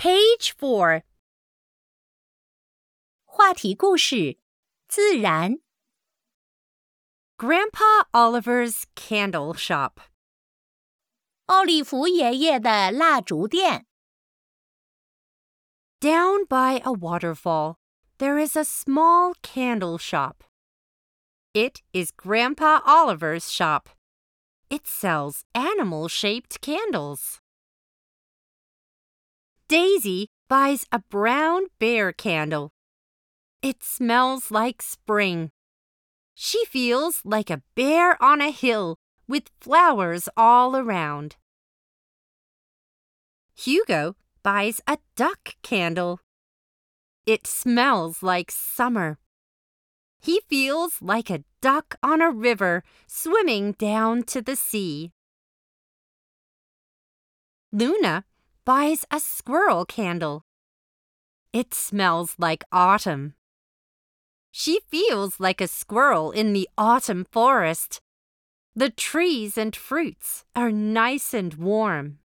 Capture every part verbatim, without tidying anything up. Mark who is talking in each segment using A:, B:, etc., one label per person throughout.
A: Page four. 话题故事：自然。
B: Grandpa Oliver's Candle Shop.
A: 奥利弗爷爷的蜡烛店。
B: Down by a waterfall, there is a small candle shop. It is Grandpa Oliver's shop. It sells animal-shaped candles. Daisy buys a brown bear candle. It smells like spring. She feels like a bear on a hill with flowers all around. Hugo buys a duck candle. It smells like summer. He feels like a duck on a river swimming down to the sea. Luna buys a squirrel candle. It smells like autumn. She feels like a squirrel in the autumn forest. The trees and fruits are nice and warm.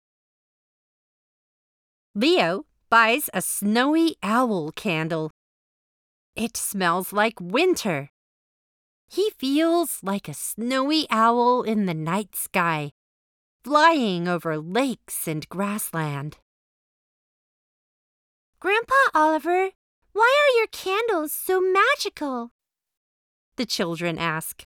B: Leo buys a snowy owl candle. It smells like winter. He feels like a snowy owl in the night sky, flying over lakes and grassland.
A: Grandpa Oliver, why are your candles so magical?
B: The children ask.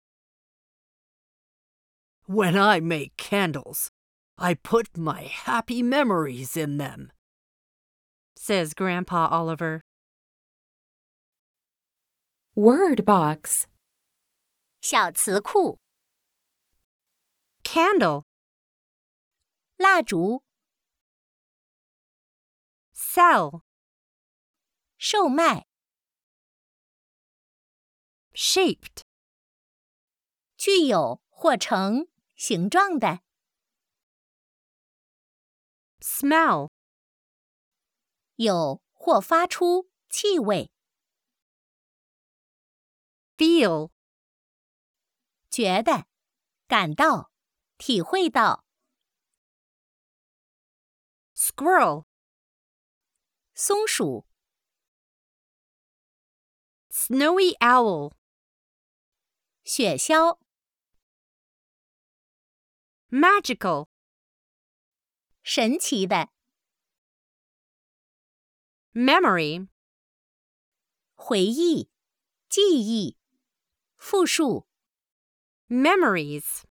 C: When I make candles, I put my happy memories in them,
B: says Grandpa Oliver.
D: Word box.
A: 小词库
B: Candle.
A: 蜡烛
B: Sell.
A: 售卖
B: Shaped.
A: 具有或呈形状的
B: Smell.
A: 有或发出气味
B: Feel.
A: 觉得感到体会到
B: Squirrel.
A: 松鼠
B: Snowy owl.
A: 雪橇
B: Magical.
A: 神奇的
B: Memory.
A: 回忆记忆复数
B: Memories.